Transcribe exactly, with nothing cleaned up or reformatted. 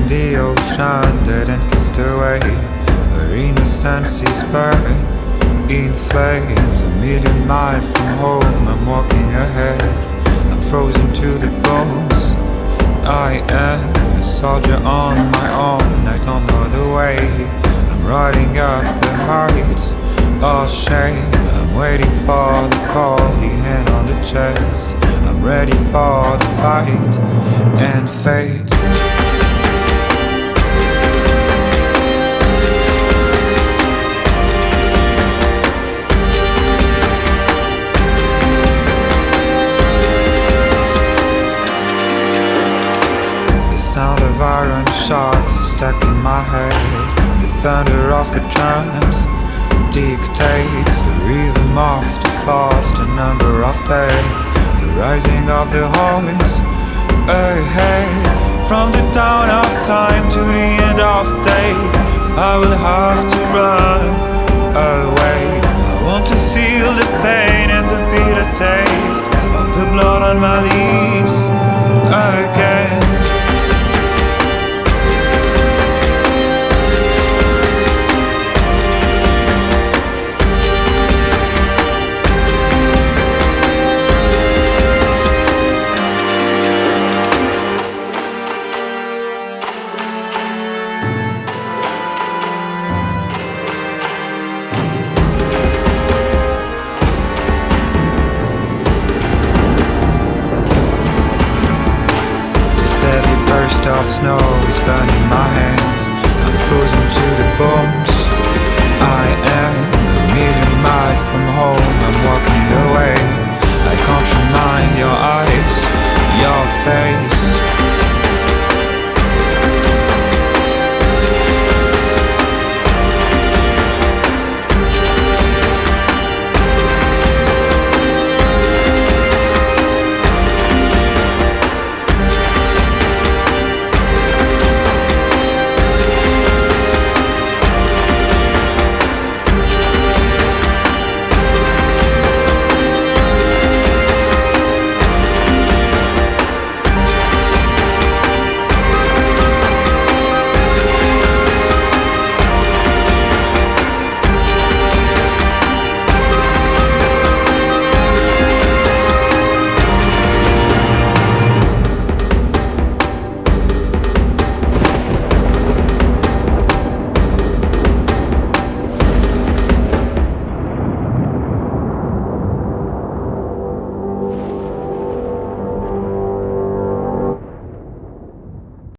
the ocean dead and cast away, where innocence is burned in flames. A million miles from home, I'm walking ahead, I'm frozen to the bones. I am a soldier on my own, I don't know the way. I'm riding up the heights, all shame. I'm waiting for the call, the hand on the chest. I'm ready for the fight and fate. Sound of iron shots stuck in my head. The thunder of the drums dictates the rhythm of the falls, the number of days, the rising of the horns ahead. From the dawn of time to the end of days, I will have to run away. I want to feel the pain and the bitter taste of the blood on my lips again. Burst of snow is burning my hands, I'm frozen to the bones. I am a million miles from home, I'm walking away. I can't remind your eyes, your face.